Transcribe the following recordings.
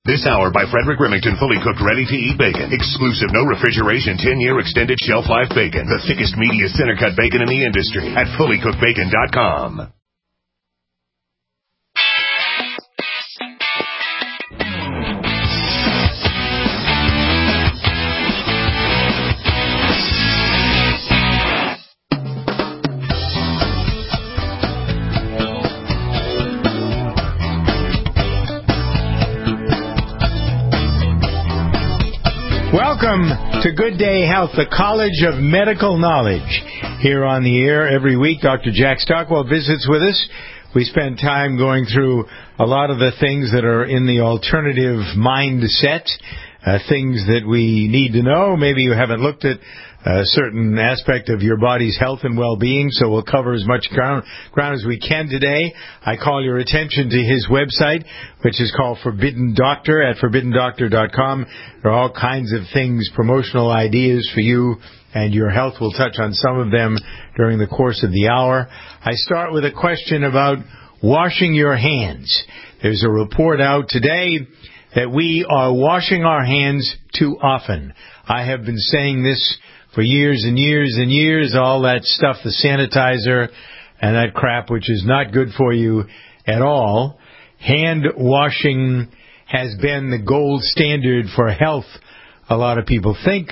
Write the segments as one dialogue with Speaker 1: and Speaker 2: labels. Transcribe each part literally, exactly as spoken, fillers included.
Speaker 1: This hour by Frederick Remington, fully cooked, ready-to-eat bacon. Exclusive, no refrigeration, ten-year extended shelf life bacon. The thickest, meatiest, center-cut bacon in the industry at fully cooked bacon dot com.
Speaker 2: Welcome to Good Day Health, the College of Medical Knowledge. Here on the air every week, Doctor Jack Stockwell visits with us. We spend time going through a lot of the things that are in the alternative mindset, uh, things that we need to know. Maybe you haven't looked at a certain aspect of your body's health and well-being, so we'll cover as much ground, ground as we can today. I call your attention to his website, which is called Forbidden Doctor at forbidden doctor dot com. There are all kinds of things, promotional ideas for you and your health. We'll touch on some of them during the course of the hour. I start with a question about washing your hands. There's a report out today that we are washing our hands too often. I have been saying this for years and years and years, all that stuff, the sanitizer and that crap, which is not good for you at all. Hand washing has been the gold standard for health, a lot of people think.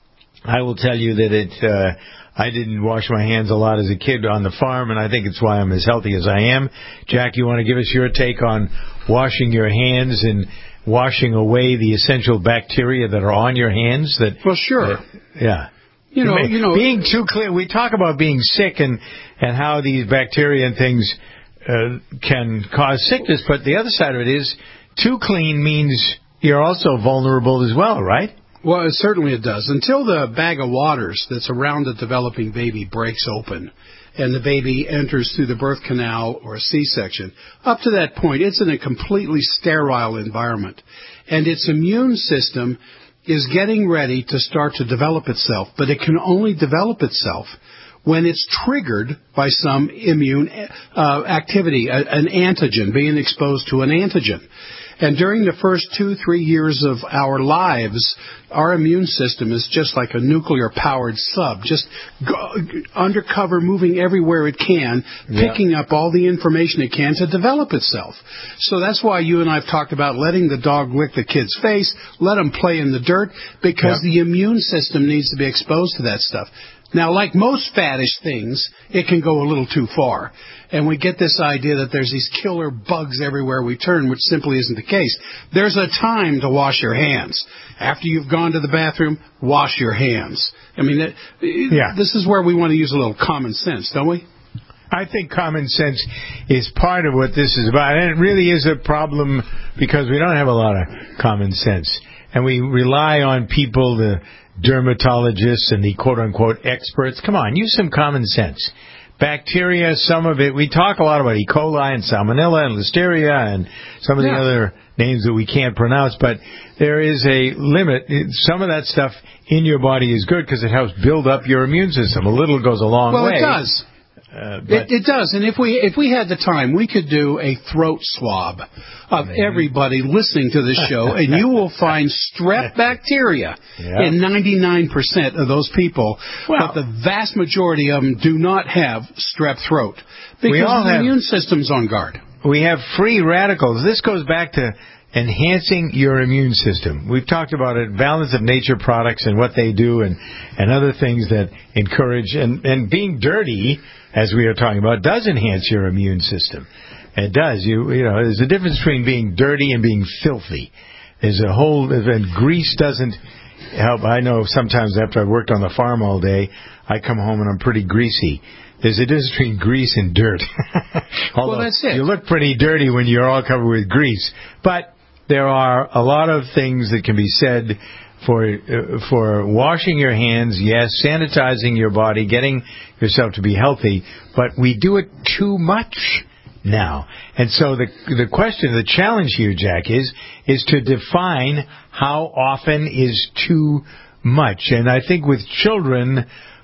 Speaker 2: I will tell you that it, uh, I didn't wash my hands a lot as a kid on the farm, and I think it's why I'm as healthy as I am. Jack, you want to give us your take on washing your hands and washing away the essential bacteria that are on your hands? That
Speaker 3: Well, sure.
Speaker 2: Uh, yeah.
Speaker 3: You know, you know,
Speaker 2: being too clear, we talk about being sick and, and how these bacteria and things uh, can cause sickness, but the other side of it is too clean means you're also vulnerable as well, right?
Speaker 3: Well, it, certainly it does. Until the bag of waters that's around the developing baby breaks open and the baby enters through the birth canal or a C-section, up to that point, it's in a completely sterile environment. And its immune system is getting ready to start to develop itself, but it can only develop itself when it's triggered by some immune uh, activity, a, an antigen, being exposed to an antigen. And during the first two, three years of our lives, our immune system is just like a nuclear-powered sub, just go, undercover, moving everywhere it can, yeah. picking up all the information it can to develop itself. So that's why you and I have talked about letting the dog lick the kid's face, let them play in the dirt, because yeah. the immune system needs to be exposed to that stuff. Now, like most faddish things, it can go a little too far. And we get this idea that there's these killer bugs everywhere we turn, which simply isn't the case. There's a time to wash your hands. After you've gone to the bathroom, wash your hands. I mean, it, yeah. this is where we want to use a little common sense, don't we?
Speaker 2: I think common sense is part of what this is about. And it really is a problem because we don't have a lot of common sense. And we rely on people, the dermatologists and the quote-unquote experts. Come on, use some common sense. Bacteria, some of it, we talk a lot about E. coli and Salmonella and Listeria and some of yeah. the other names that we can't pronounce, but there is a limit. Some of that stuff in your body is good because it helps build up your immune system. A little goes a long
Speaker 3: well,
Speaker 2: way.
Speaker 3: Well, it does.
Speaker 2: Uh,
Speaker 3: it, it does, and if we if we had the time, we could do a throat swab of everybody listening to this show, and you will find strep bacteria yeah. in ninety-nine percent of those people, well, but the vast majority of them do not have strep throat because the have, immune system's on guard.
Speaker 2: We have free radicals. This goes back to enhancing your immune system. We've talked about it, Balance of Nature products and what they do and, and other things that encourage, and, and being dirty, as we are talking about, does enhance your immune system. It does. You, you know, there's a difference between being dirty and being filthy. There's a whole, and grease doesn't help. I know sometimes after I've worked on the farm all day, I come home and I'm pretty greasy. There's a difference between grease and dirt. Although
Speaker 3: well, that's it.
Speaker 2: You look pretty dirty when you're all covered with grease. But there are a lot of things that can be said for uh, for washing your hands, yes, sanitizing your body, getting yourself to be healthy, but we do it too much now. And so the the question, the challenge here, Jack, is is to define how often is too much. And I think with children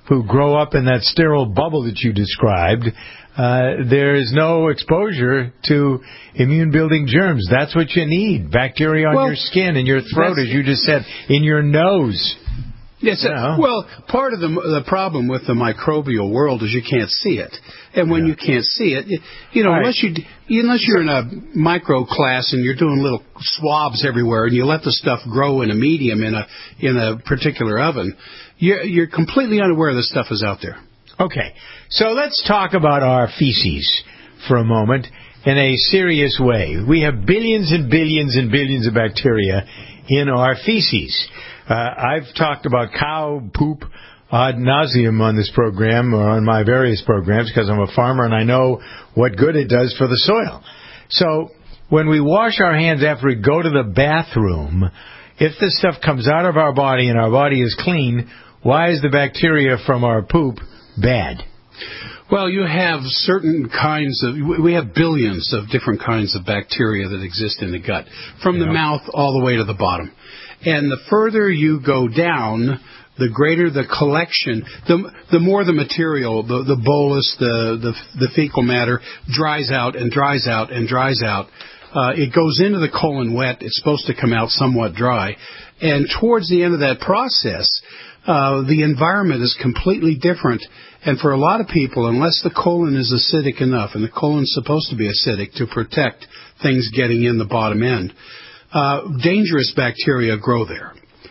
Speaker 2: who grow up in that sterile bubble that you described, uh, there is no exposure to immune-building germs. That's what you need. Bacteria on
Speaker 3: well,
Speaker 2: your skin, in your throat, as you just said, in your nose.
Speaker 3: Yes. You know. Well, part of the the problem with the microbial world is you can't see it, and when yeah. you can't see it, you, you know, right. unless you unless you're in a micro class and you're doing little swabs everywhere, and you let the stuff grow in a medium in a in a particular oven, you're you're completely unaware the stuff is out there.
Speaker 2: Okay, so let's talk about our feces for a moment in a serious way. We have billions and billions and billions of bacteria in our feces. Uh, I've talked about cow poop ad nauseum on this program or on my various programs because I'm a farmer and I know what good it does for the soil. So when we wash our hands after we go to the bathroom, if this stuff comes out of our body and our body is clean, why is the bacteria from our poop bad?
Speaker 3: Well, you have certain kinds of, we have billions of different kinds of bacteria that exist in the gut, from yeah. the mouth all the way to the bottom. And the further you go down, the greater the collection, the the more the material, the, the bolus, the, the the fecal matter dries out and dries out and dries out. Uh, it goes into the colon wet. It's supposed to come out somewhat dry. And towards the end of that process, uh, the environment is completely different. And for a lot of people, unless the colon is acidic enough, and the colon's supposed to be acidic to protect things getting in the bottom end, Uh, dangerous bacteria grow there,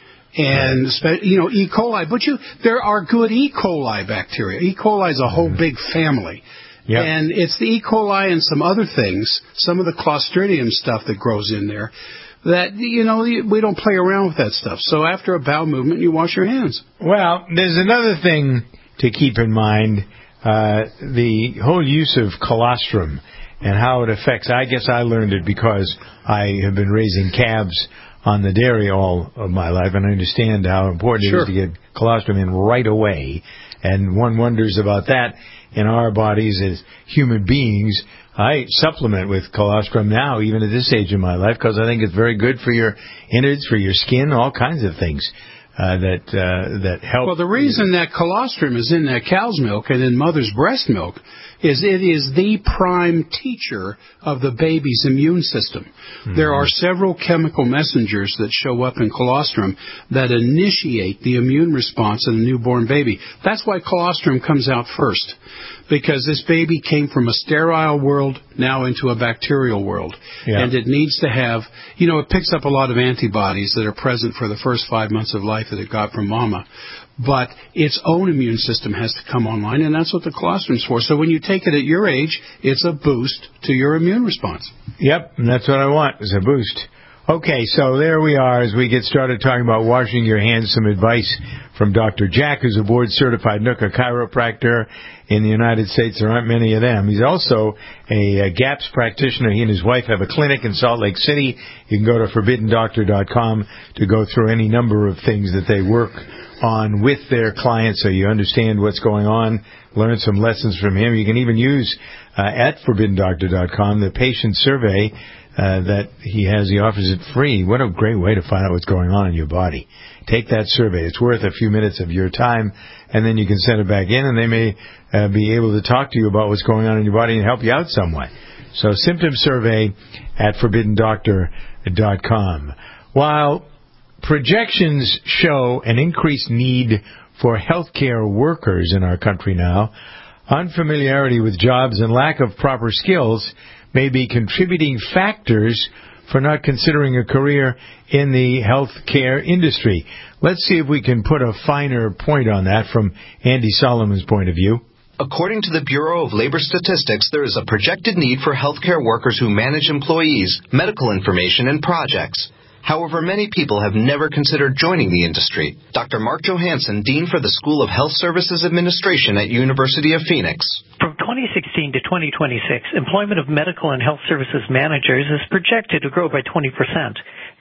Speaker 3: and you know E. coli. But you, there are good E. coli bacteria. E. coli is a whole big family, yep. and it's the E. coli and some other things, some of the Clostridium stuff that grows in there. That you know we don't play around with that stuff. So after a bowel movement, you wash your hands.
Speaker 2: Well, there's another thing to keep in mind: uh, the whole use of colostrum. And how it affects, I guess I learned it because I have been raising calves on the dairy all of my life, and I understand how important sure. it is to get colostrum in right away. And one wonders about that in our bodies as human beings. I supplement with colostrum now, even at this age of my life, because I think it's very good for your innards, for your skin, all kinds of things. Uh, that uh, that help.
Speaker 3: Well, the reason that colostrum is in that cow's milk and in mother's breast milk is it is the prime teacher of the baby's immune system. Mm-hmm. There are several chemical messengers that show up in colostrum that initiate the immune response in a newborn baby. That's why colostrum comes out first, because this baby came from a sterile world now into a bacterial world. Yeah. And it needs to have, you know, it picks up a lot of antibodies that are present for the first five months of life that it got from mama. But its own immune system has to come online, and that's what the colostrum's for. So when you take it at your age, it's a boost to your immune response.
Speaker 2: Yep, and that's what I want, is a boost. Okay, so there we are as we get started talking about washing your hands. Some advice from Doctor Jack, who's a board-certified N U C C A chiropractor in the United States. There aren't many of them. He's also a, a GAPS practitioner. He and his wife have a clinic in Salt Lake City. You can go to forbidden doctor dot com to go through any number of things that they work on with their clients so you understand what's going on, learn some lessons from him. You can even use uh, at forbidden doctor dot com the patient survey Uh, that he has. He offers it free. What a great way to find out what's going on in your body. Take that survey. It's worth a few minutes of your time, and then you can send it back in, and they may uh, be able to talk to you about what's going on in your body and help you out somewhat. So symptom survey at forbidden doctor dot com. While projections show an increased need for healthcare workers in our country now, unfamiliarity with jobs and lack of proper skills may be contributing factors for not considering a career in the healthcare industry. Let's see if we can put a finer point on that from Andy Solomon's point of view.
Speaker 4: According to the Bureau of Labor Statistics, there is a projected need for healthcare workers who manage employees, medical information, and projects. However, many people have never considered joining the industry. Doctor Mark Johansson, Dean for the School of Health Services Administration at University of Phoenix.
Speaker 5: From twenty sixteen to twenty twenty-six, employment of medical and health services managers is projected to grow by twenty percent.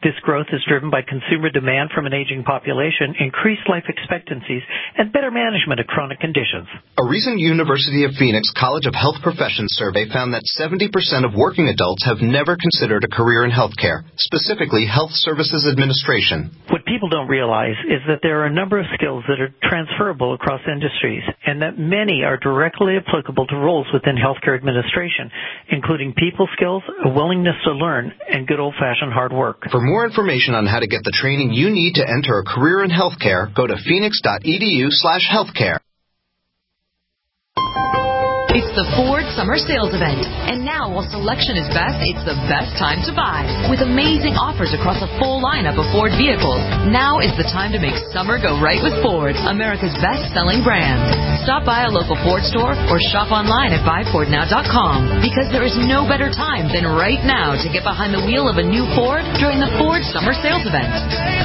Speaker 5: This growth is driven by consumer demand from an aging population, increased life expectancies, and better management of chronic conditions.
Speaker 4: A recent University of Phoenix College of Health Professions survey found that seventy percent of working adults have never considered a career in healthcare, specifically Health Services Administration.
Speaker 5: What people don't realize is that there are a number of skills that are transferable across industries, and that many are directly applicable to roles within healthcare administration, including people skills, a willingness to learn, and good old-fashioned hard work.
Speaker 4: For more information on how to get the training you need to enter a career in healthcare, go to phoenix.edu slash healthcare.
Speaker 6: It's the Ford Summer Sales Event. And now, while selection is best, it's the best time to buy. With amazing offers across a full lineup of Ford vehicles, now is the time to make summer go right with Ford, America's best-selling brand. Stop by a local Ford store or shop online at buy ford now dot com, because there is no better time than right now to get behind the wheel of a new Ford during the Ford Summer Sales Event.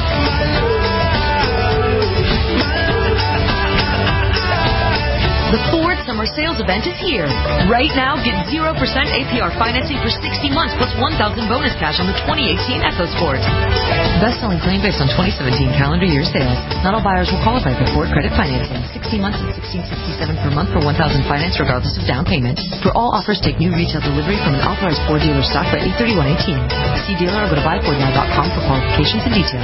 Speaker 6: The Ford Summer Sales Event is here. Right now, get zero percent A P R financing for sixty months plus one thousand dollars bonus cash on the twenty eighteen EcoSport. Best-selling claim based on twenty seventeen calendar year sales. Not all buyers will qualify for Ford credit financing. sixty months at sixteen sixty-seven per month for one thousand dollars finance regardless of down payment. For all offers, take new retail delivery from an authorized Ford dealer stock by eight thirty-one eighteen. See dealer or go to buy ford now dot com for qualifications and details.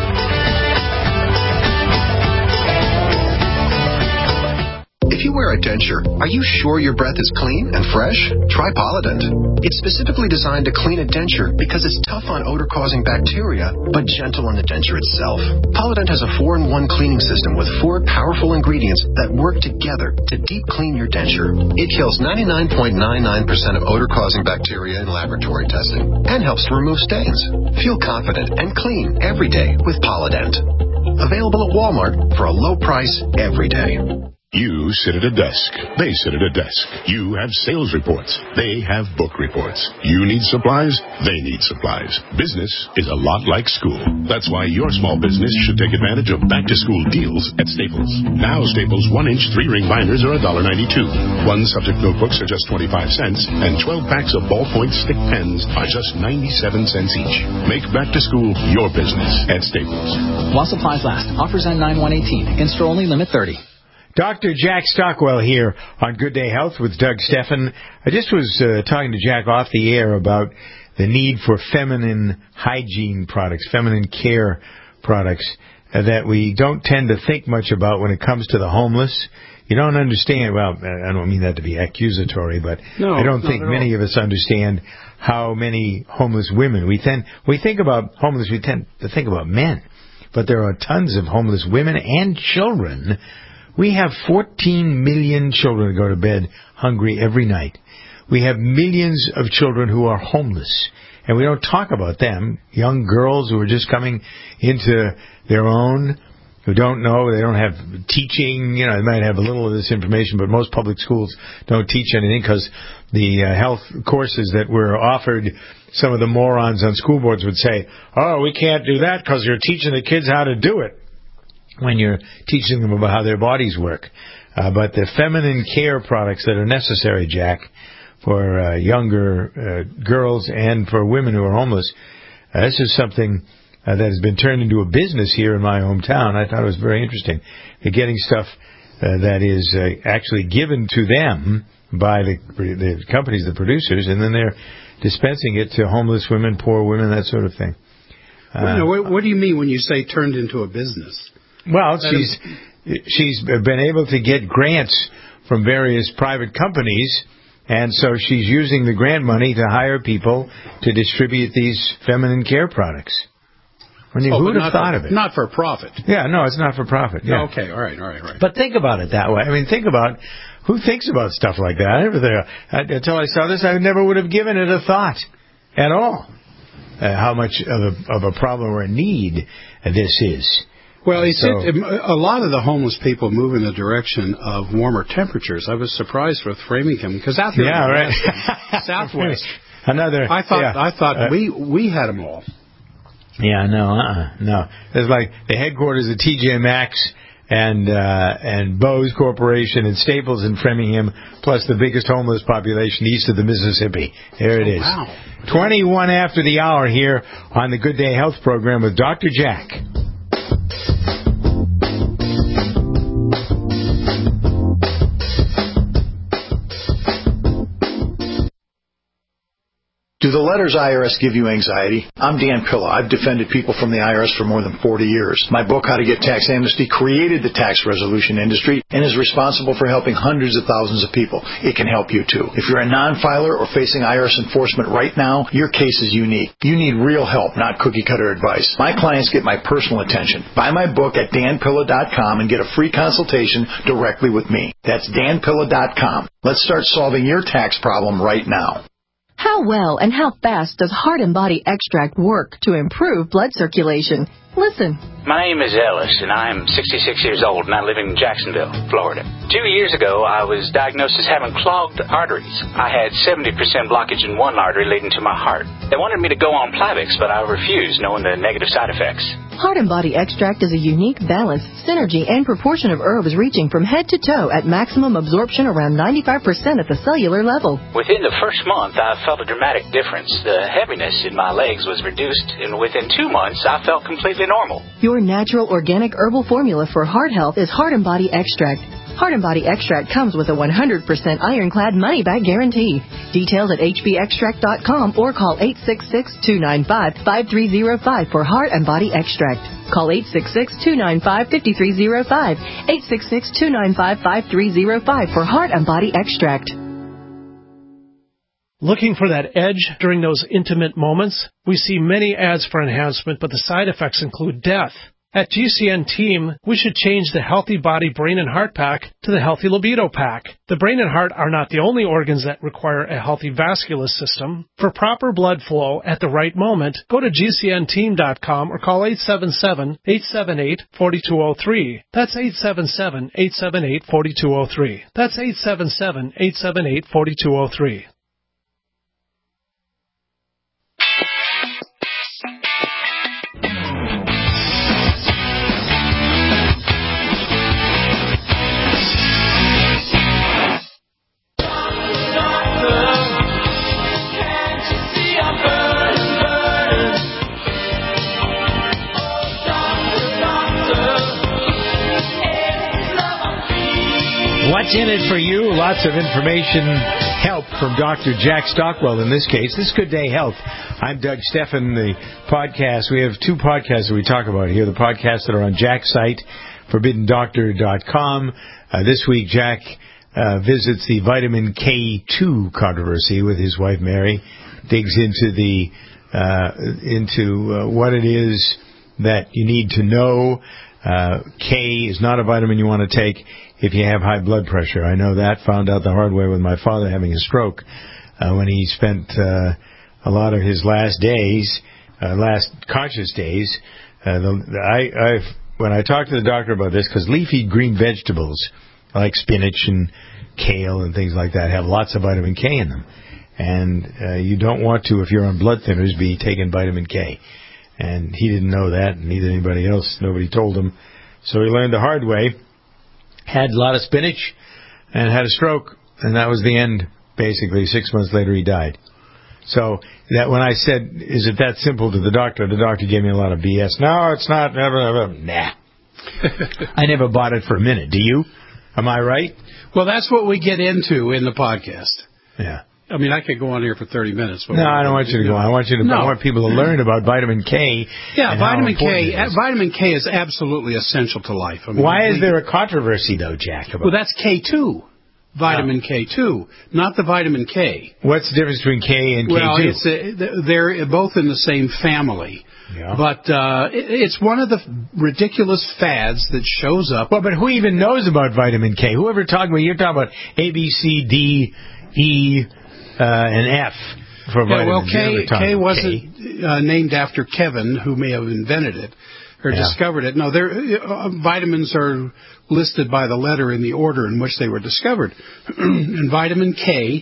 Speaker 7: If you wear a denture, are you sure your breath is clean and fresh? Try Polident. It's specifically designed to clean a denture because it's tough on odor-causing bacteria, but gentle on the denture itself. Polident has a four in one cleaning system with four powerful ingredients that work together to deep clean your denture. It kills ninety-nine point nine nine percent of odor-causing bacteria in laboratory testing and helps to remove stains. Feel confident and clean every day with Polident. Available at Walmart for a low price every day.
Speaker 1: You sit at a desk. They sit at a desk. You have sales reports. They have book reports. You need supplies. They need supplies. Business is a lot like school. That's why your small business should take advantage of back-to-school deals at Staples. Now Staples one-inch three-ring binders are one dollar ninety-two. One subject notebooks are just twenty-five cents, and twelve packs of ballpoint stick pens are just ninety-seven cents each. Make back-to-school your business at Staples.
Speaker 8: While supplies last. Offers end nine one eighteen. Against store only. Limit thirty.
Speaker 2: Doctor Jack Stockwell here on Good Day Health with Doug Steffen. I just was uh, talking to Jack off the air about the need for feminine hygiene products, feminine care products uh, that we don't tend to think much about when it comes to the homeless. You don't understand, well, I don't mean that to be accusatory, but no, I don't think many of us understand how many homeless women. We tend, we think about homeless, we tend to think about men, but there are tons of homeless women and children. We have fourteen million children who go to bed hungry every night. We have millions of children who are homeless, and we don't talk about them. Young girls who are just coming into their own, who don't know, they don't have teaching. You know, they might have a little of this information, but most public schools don't teach anything because the uh, health courses that were offered, some of the morons on school boards would say, oh, we can't do that because you're teaching the kids how to do it, when you're teaching them about how their bodies work. Uh, but the feminine care products that are necessary, Jack, for uh, younger uh, girls and for women who are homeless, uh, this is something uh, that has been turned into a business here in my hometown. I thought it was very interesting. They're getting stuff uh, that is uh, actually given to them by the, the companies, the producers, and then they're dispensing it to homeless women, poor women, that sort of thing. Uh,
Speaker 3: well, no, what, what do you mean when you say turned into a business?
Speaker 2: Well, she's she's been able to get grants from various private companies, and so she's using the grant money to hire people to distribute these feminine care products. I mean,
Speaker 3: oh,
Speaker 2: who would have thought
Speaker 3: for,
Speaker 2: of it?
Speaker 3: Not for profit.
Speaker 2: Yeah, no, it's not for profit. Yeah.
Speaker 3: Oh, okay, all right, all right, all right.
Speaker 2: But think about it that way. I mean, think about who thinks about stuff like that. I never think, until I saw this, I never would have given it a thought at all. Uh, how much of a, of a problem or a need this is.
Speaker 3: Well, it's
Speaker 2: so,
Speaker 3: it, a lot of the homeless people move in the direction of warmer temperatures. I was surprised with Framingham because out here,
Speaker 2: yeah, right,
Speaker 3: West, Southwest.
Speaker 2: Another.
Speaker 3: I thought
Speaker 2: yeah.
Speaker 3: I thought
Speaker 2: uh,
Speaker 3: we we had them all.
Speaker 2: Yeah, no, uh-uh, no. It's like the headquarters of T J Maxx and uh, and Bose Corporation and Staples in Framingham, plus the biggest homeless population east of the Mississippi. There it is.
Speaker 3: Oh, wow.
Speaker 2: twenty-one after the hour here on the Good Day Health program with Doctor Jack.
Speaker 9: Do the letters I R S give you anxiety? I'm Dan Pilla. I've defended people from the I R S for more than forty years. My book, How to Get Tax Amnesty, created the tax resolution industry and is responsible for helping hundreds of thousands of people. It can help you, too. If you're a non-filer or facing I R S enforcement right now, your case is unique. You need real help, not cookie-cutter advice. My clients get my personal attention. Buy my book at dan pilla dot com and get a free consultation directly with me. That's dan pilla dot com. Let's start solving your tax problem right now.
Speaker 10: How well and how fast does Heart and Body Extract work to improve blood circulation? Listen.
Speaker 11: My name is Ellis, and I'm sixty-six years old, and I live in Jacksonville, Florida. Two years ago, I was diagnosed as having clogged arteries. I had seventy percent blockage in one artery leading to my heart. They wanted me to go on Plavix, but I refused, knowing the negative side effects.
Speaker 10: Heart and Body Extract is a unique balance, synergy, and proportion of herbs reaching from head to toe at maximum absorption around ninety-five percent at the cellular level.
Speaker 11: Within the first month, I felt a dramatic difference. The heaviness in my legs was reduced, and within two months, I felt completely normal.
Speaker 10: Your natural organic herbal formula for heart health is Heart and Body Extract. Heart and Body Extract comes with a one hundred percent ironclad money-back guarantee. Details at h b extract dot com or call eight six six, two nine five, five three zero five for Heart and Body Extract. Call eight six six, two nine five, five three zero five, eight six six, two nine five, five three zero five for Heart and Body Extract.
Speaker 12: Looking for that edge during those intimate moments? We see many ads for enhancement, but the side effects include death. At G C N Team, we should change the Healthy Body Brain and Heart Pack to the Healthy Libido Pack. The brain and heart are not the only organs that require a healthy vascular system. For proper blood flow at the right moment, go to G C N team dot com or call eight seven seven, eight seven eight, four two zero three. That's eight seven seven, eight seven eight, four two zero three. That's eight seven seven, eight seven eight, four two zero three.
Speaker 2: What's in it for you? Lots of information, help from Doctor Jack Stockwell in this case. This is Good Day Health. I'm Doug Steffen. The podcast, we have two podcasts that we talk about here. The podcasts that are on Jack's site, forbidden doctor dot com. Uh, this week, Jack uh, visits the vitamin K two controversy with his wife, Mary, digs into the uh, into uh, what it is that you need to know. Uh, K is not a vitamin you want to take if you have high blood pressure. I know that. Found out the hard way with my father having a stroke uh, when he spent uh, a lot of his last days, uh, last conscious days. Uh, the, I, I've, when I talked to the doctor about this, because leafy green vegetables like spinach and kale and things like that have lots of vitamin K in them. And uh, you don't want to, if you're on blood thinners, be taking vitamin K. And he didn't know that, and neither anybody else. Nobody told him. So he learned the hard way, had a lot of spinach, and had a stroke. And that was the end, basically. Six months later, he died. So that when I said, is it that simple to the doctor, the doctor gave me a lot of B S. No, it's not. Never, never. Nah. I never bought it for a minute. Do you? Am I right?
Speaker 3: Well, that's what we get into in the podcast.
Speaker 2: Yeah.
Speaker 3: I mean, I could go on here for thirty minutes.
Speaker 2: But no, I don't want you to go on. I want you to. No. I want people to learn about vitamin K.
Speaker 3: Yeah, vitamin K. Vitamin K is absolutely essential to life. I mean,
Speaker 2: Why
Speaker 3: we,
Speaker 2: is there a controversy, though, Jack? About
Speaker 3: well, that's K two. Vitamin oh. K two, not the vitamin K.
Speaker 2: What's the difference between K and K two?
Speaker 3: Well, it's a, they're both in the same family. Yeah. But uh, it's one of the ridiculous fads that shows up.
Speaker 2: Well, but who even knows about vitamin K? Whoever talking about, you're talking about A, B, C, D, E, uh, and F for
Speaker 3: yeah,
Speaker 2: vitamins.
Speaker 3: Well, K, K wasn't K. Uh, named after Kevin, who may have invented it or yeah. discovered it. No, uh, vitamins are listed by the letter in the order in which they were discovered. And vitamin K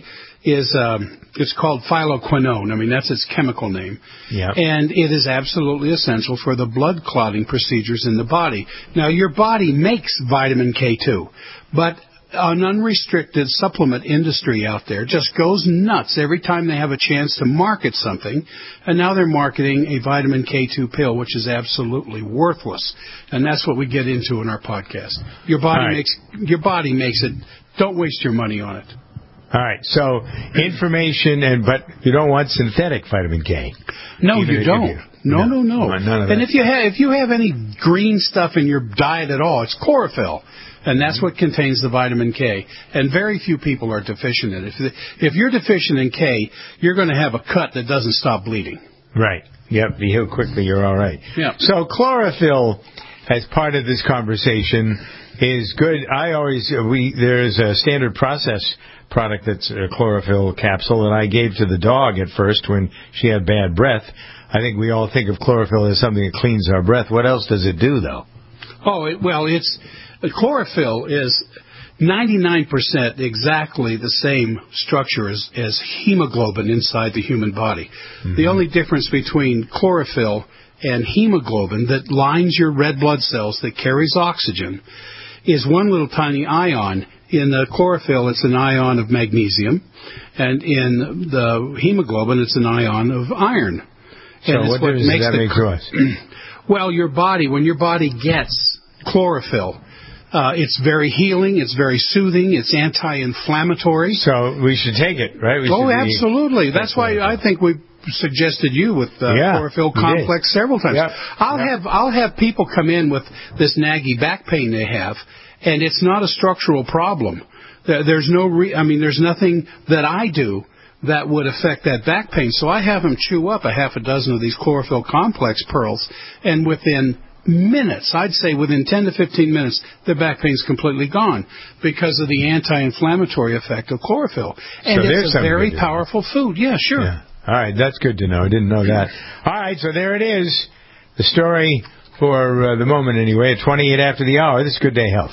Speaker 3: is um, it's called phylloquinone. I mean, that's its chemical name.
Speaker 2: Yeah.
Speaker 3: And it is absolutely essential for the blood clotting procedures in the body. Now, your body makes vitamin K two, but an unrestricted supplement industry out there just goes nuts every time they have a chance to market something, and now they're marketing a vitamin K two pill, which is absolutely worthless. And that's what we get into in our podcast. Your body
Speaker 2: right.
Speaker 3: makes your body makes it. Don't waste your money on it.
Speaker 2: All right, so information, and but you don't want synthetic vitamin K.
Speaker 3: No, you don't. You, no, no, no.
Speaker 2: no. None of
Speaker 3: and
Speaker 2: that.
Speaker 3: if you have if you have any green stuff in your diet at all, it's chlorophyll, and that's what contains the vitamin K. And very few people are deficient in it. If if you're deficient in K, you're going to have a cut that doesn't stop bleeding.
Speaker 2: Right. Yep. You heal quickly. You're all right.
Speaker 3: Yeah.
Speaker 2: So chlorophyll, as part of this conversation, is good. I always we there's a standard process product that's a chlorophyll capsule that I gave to the dog at first when she had bad breath. I think we all think of chlorophyll as something that cleans our breath. What else does it do, though?
Speaker 3: Oh, it, well, it's chlorophyll is ninety-nine percent exactly the same structure as, as hemoglobin inside the human body. Mm-hmm. The only difference between chlorophyll and hemoglobin that lines your red blood cells that carries oxygen is one little tiny ion. In the chlorophyll, it's an ion of magnesium, and in the hemoglobin, it's an ion of iron.
Speaker 2: So
Speaker 3: and
Speaker 2: what,
Speaker 3: it's what
Speaker 2: does
Speaker 3: makes
Speaker 2: that
Speaker 3: the,
Speaker 2: make to us?
Speaker 3: Well, your body, when your body gets chlorophyll, uh, it's very healing, it's very soothing, it's anti-inflammatory.
Speaker 2: So we should take it, right? We
Speaker 3: oh,
Speaker 2: should
Speaker 3: absolutely. That's why I think we suggested you with uh,
Speaker 2: yeah,
Speaker 3: chlorophyll complex did. several times.
Speaker 2: Yep.
Speaker 3: I'll
Speaker 2: yep.
Speaker 3: have I'll have people come in with this naggy back pain they have, and it's not a structural problem. There's no, re- I mean, there's nothing that I do that would affect that back pain. So I have them chew up a half a dozen of these chlorophyll complex pearls, and within minutes, I'd say within ten to fifteen minutes, their back pain's completely gone because of the anti-inflammatory effect of chlorophyll. And
Speaker 2: so
Speaker 3: it's a very powerful food. Yeah, sure.
Speaker 2: Yeah. All right, that's good to know. I didn't know that. All right, so there it is. The story for uh, the moment, anyway, at twenty-eight after the hour. This is Good Day Health.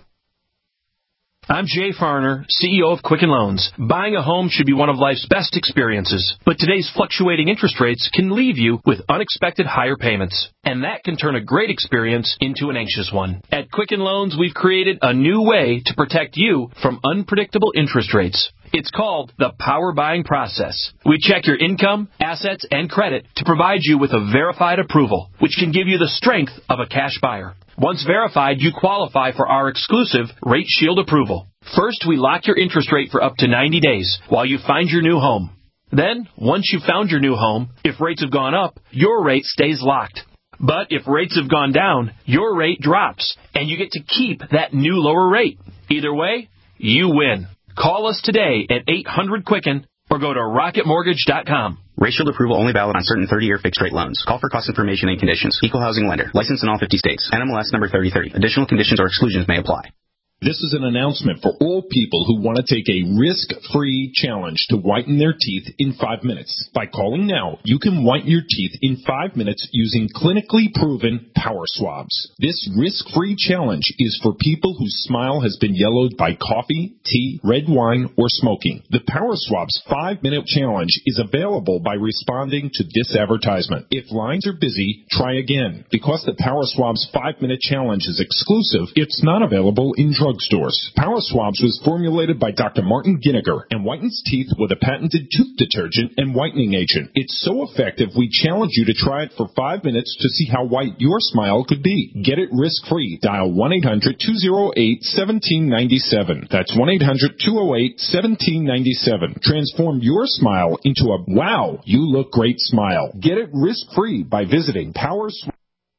Speaker 13: I'm Jay Farner, C E O of Quicken Loans. Buying a home should be one of life's best experiences, but today's fluctuating interest rates can leave you with unexpected higher payments, and that can turn a great experience into an anxious one. At Quicken Loans, we've created a new way to protect you from unpredictable interest rates. It's called the Power Buying Process. We check your income, assets, and credit to provide you with a verified approval, which can give you the strength of a cash buyer. Once verified, you qualify for our exclusive Rate Shield approval. First, we lock your interest rate for up to ninety days while you find your new home. Then, once you've found your new home, if rates have gone up, your rate stays locked. But if rates have gone down, your rate drops, and you get to keep that new lower rate. Either way, you win. Call us today at eight hundred Quicken or go to rocket mortgage dot com.
Speaker 14: Rate Shield approval only valid on certain thirty-year fixed-rate loans. Call for cost information and conditions. Equal housing lender. Licensed in all fifty states. N M L S number thirty thirty. Additional conditions or exclusions may apply.
Speaker 15: This is an announcement for all people who want to take a risk-free challenge to whiten their teeth in five minutes. By calling now, you can whiten your teeth in five minutes using clinically proven power swabs. This risk-free challenge is for people whose smile has been yellowed by coffee, tea, red wine, or smoking. The Power Swabs five-minute challenge is available by responding to this advertisement. If lines are busy, try again. Because the Power Swabs five-minute challenge is exclusive, it's not available in drugstores. Power Swabs was formulated by Doctor Martin Ginniger and whitens teeth with a patented tooth detergent and whitening agent. It's so effective, we challenge you to try it for five minutes to see how white your smile could be. Get it risk-free. Dial one eight hundred two oh eight one seven nine seven. That's one eight hundred two oh eight one seven nine seven. Transform your smile into a wow, you look great smile. Get it risk-free by visiting Power Swabs.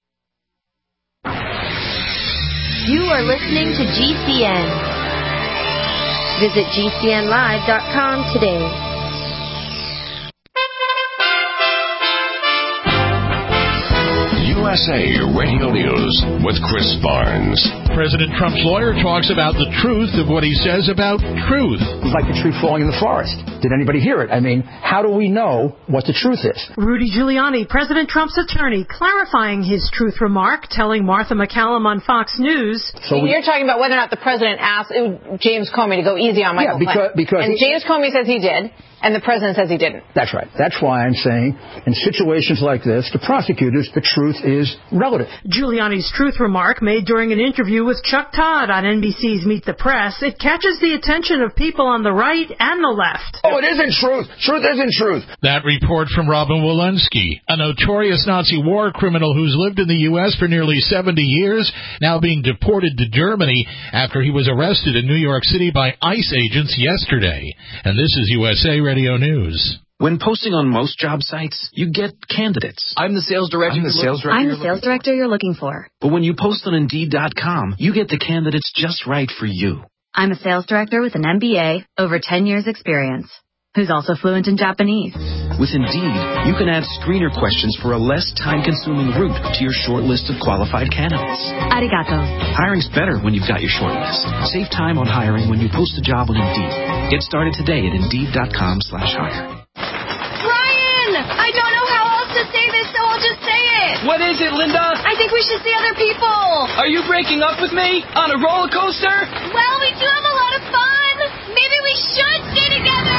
Speaker 16: You are listening to G C N. Visit G C N live dot com today.
Speaker 1: U S A Radio News with Chris Barnes.
Speaker 17: President Trump's lawyer talks about the truth of what he says about truth.
Speaker 18: It's like the tree falling in the forest. Did anybody hear it? I mean, how do we know what the truth is?
Speaker 19: Rudy Giuliani, President Trump's attorney, clarifying his truth remark, telling Martha McCallum on Fox News.
Speaker 20: So we, You're talking about whether or not the president asked James Comey to go easy on Michael
Speaker 18: yeah, because,
Speaker 20: Flynn.
Speaker 18: Because
Speaker 20: and
Speaker 18: he,
Speaker 20: James Comey says he did. And the president says he didn't.
Speaker 18: That's right. That's why I'm saying in situations like this, to prosecutors, the truth is relative.
Speaker 19: Giuliani's truth remark made during an interview with Chuck Todd on N B C's Meet the Press. It catches the attention of people on the right and the left.
Speaker 18: Oh, it isn't truth. Truth isn't truth.
Speaker 17: That report from Robin Walensky, a notorious Nazi war criminal who's lived in the U S for nearly seventy years, now being deported to Germany after he was arrested in New York City by ICE agents yesterday. And this is U S A Radio News.
Speaker 21: When posting on most job sites, you get candidates. I'm the sales director.
Speaker 22: I'm the sales director. I'm the sales director you're looking for.
Speaker 21: But when you post on Indeed dot com, you get the candidates just right for you.
Speaker 22: I'm a sales director with an M B A, over ten years experience, who's also fluent in Japanese.
Speaker 21: With Indeed, you can add screener questions for a less time-consuming route to your short list of qualified candidates.
Speaker 22: Arigato.
Speaker 21: Hiring's better when you've got your short list. Save time on hiring when you post a job on Indeed. Get started today at Indeed dot com slash hire.
Speaker 23: Brian! I don't know how else to say this, so I'll just say it.
Speaker 24: What is it, Linda?
Speaker 23: I think we should see other people.
Speaker 24: Are you breaking up with me? On a roller coaster?
Speaker 23: Well, we do have a lot of fun. Maybe we should stay together.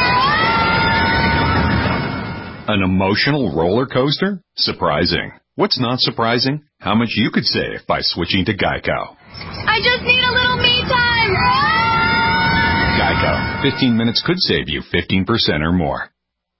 Speaker 25: An emotional roller coaster? Surprising. What's not surprising? How much you could save by switching to Geico.
Speaker 23: I just need a little me time.
Speaker 25: Geico. fifteen minutes could save you fifteen percent or more.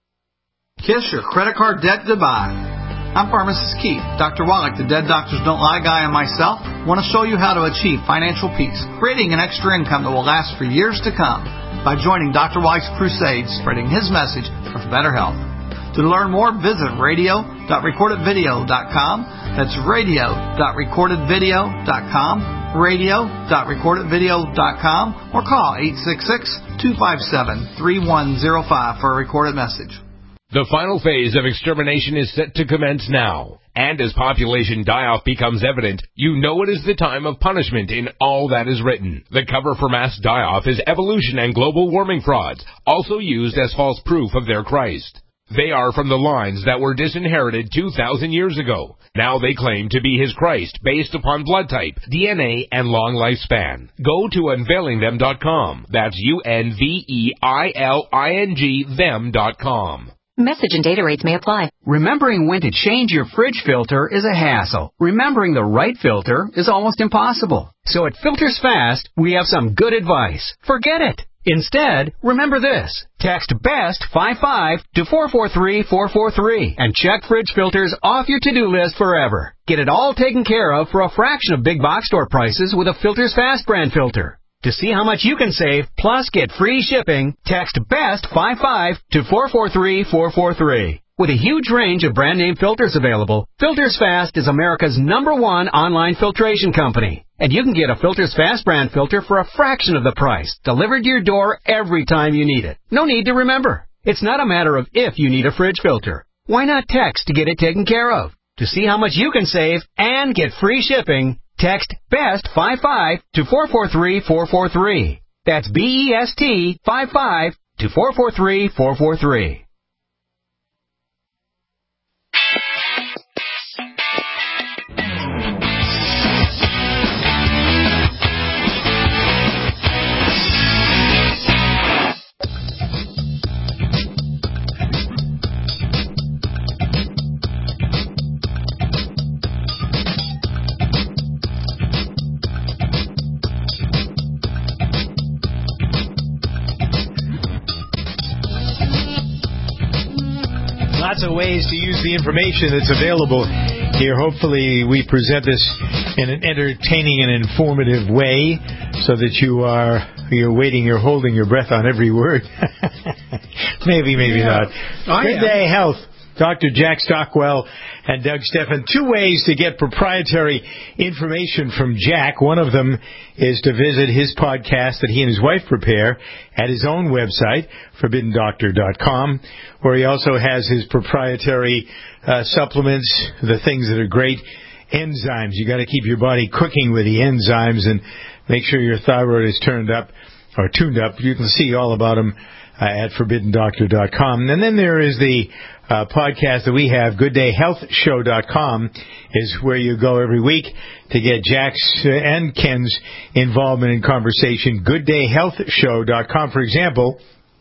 Speaker 26: Kiss your credit card debt goodbye. I'm Pharmacist Keith. Doctor Wallach, the Dead Doctors Don't Lie guy, and myself want to show you how to achieve financial peace, creating an extra income that will last for years to come by joining Doctor Wallach's crusade, spreading his message of better health. To learn more, visit radio dot recorded video dot com. That's radio dot recorded video dot com, radio dot recorded video dot com, or call eight six six, two five seven, three one zero five for a recorded message.
Speaker 27: The final phase of extermination is set to commence now. And as population die-off becomes evident, you know it is the time of punishment in all that is written. The cover for mass die-off is evolution and global warming frauds, also used as false proof of their Christ. They are from the lines that were disinherited two thousand years ago. Now they claim to be his Christ based upon blood type, D N A, and long lifespan. Go to unveiling them dot com. That's U N V E I L I N G them dot com.
Speaker 6: Message and data rates may apply.
Speaker 28: Remembering when to change your fridge filter is a hassle. Remembering the right filter is almost impossible. So at Filters Fast, we have some good advice. Forget it. Instead, remember this. Text BEST fifty-five to four four three four four three and check fridge filters off your to-do list forever. Get it all taken care of for a fraction of big box store prices with a Filters Fast brand filter. To see how much you can save, plus get free shipping, text BEST fifty-five to four four three four four three. With a huge range of brand name filters available, Filters Fast is America's number one online filtration company. And you can get a Filters Fast brand filter for a fraction of the price, delivered to your door every time you need it. No need to remember. It's not a matter of if you need a fridge filter. Why not text to get it taken care of? To see how much you can save and get free shipping, text BEST fifty-five to four four three four four three. That's B E S T fifty-five to four four three four four three.
Speaker 2: Lots of ways to use the information that's available here. Hopefully we present this in an entertaining and informative way so that you are you're waiting, you're holding your breath on every word. maybe, maybe
Speaker 3: yeah.
Speaker 2: not.
Speaker 3: Oh,
Speaker 2: Good
Speaker 3: yeah.
Speaker 2: Day Health. Doctor Jack Stockwell and Doug Steffen. Two ways to get proprietary information from Jack. One of them is to visit his podcast that he and his wife prepare at his own website, forbidden doctor dot com, where he also has his proprietary uh, supplements, the things that are great enzymes. You got to keep your body cooking with the enzymes and make sure your thyroid is turned up or tuned up. You can see all about them uh, at forbidden doctor dot com. And then there is the uh, podcast that we have, good day health show dot com, is where you go every week to get Jack's uh, and Ken's involvement in conversation. good day health show dot com, for example.